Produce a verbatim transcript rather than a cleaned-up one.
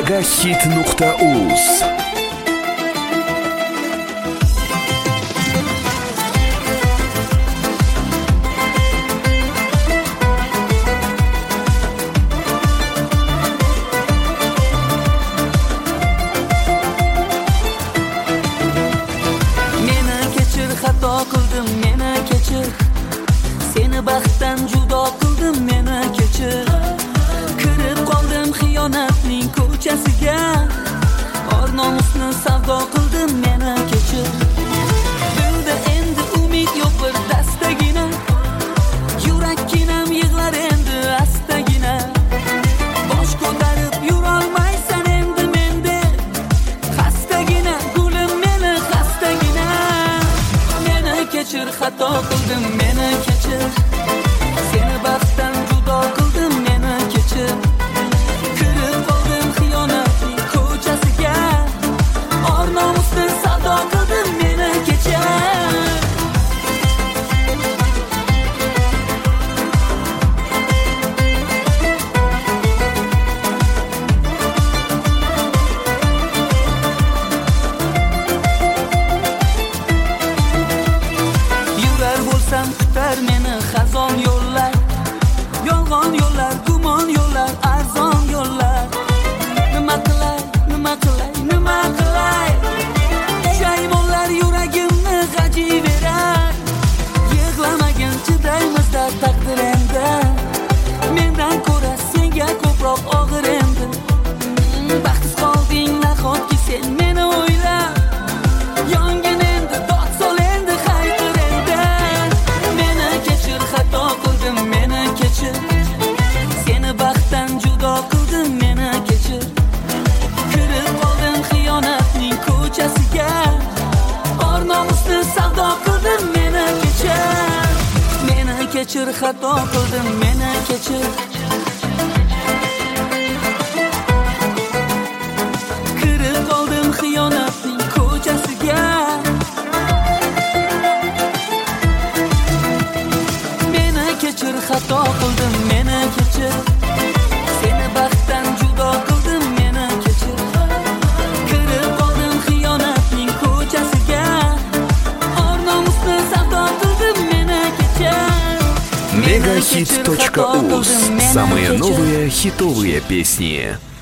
megahit nuqta uz. Xato qildim, meni kechir. Seni baxtdan judo qildim, meni kechir. Kirib qoldim xiyonatning ko'chasiga. Or nomusni savdo qildim, meni kechir. Dilda endi umid yo'q bir dastagina. Yurakkinam yig'lar endi astagina. Bosh ko'tarib yurolmaysan endi menda. Xastagina gulim meni xastagina. Kechir, xato qildim, meni kechir. Seni baxtdan judo qildim, meni kechir. Kirib qoldim xiyonatning ko'chasiga. Or nomusni savdo qildim, meni kechir. Kutar meni xazon yo'llar, yolg'on yo'llar, gumon yo'llar, arzon yo'llar. Nima qilay, nima qilay, nima qilay? Shaymonlar yuragimni g'ajiverar. Yig'lamagin chidaymizda taqdir endi. Mendan ko'ra senga ko'proq og'ir endi. Baxtsiz qolding nahotki sen meni o'ylab. Yongin endi dod sol endi hayqir endi. Xato qildim, meni kechir. Seni baxtdan judo qildim, meni kechir. Kirib qoldim xiyonatning ko'chasiga. Or nomusni savdo qildim, meni kechir. Meni kechir, xato qildim, meni kechir. Kirib qoldim xiyonatning ko'chasiga. Kechir, xato qildim, meni kechir. Seni baxtdan judo qildim, meni kechir. Kirib qoldim xiyonatning ko'chasiga. Or nomusni savdo qildim, meni kechir. megahit точка уз. Самые новые хитовые песни.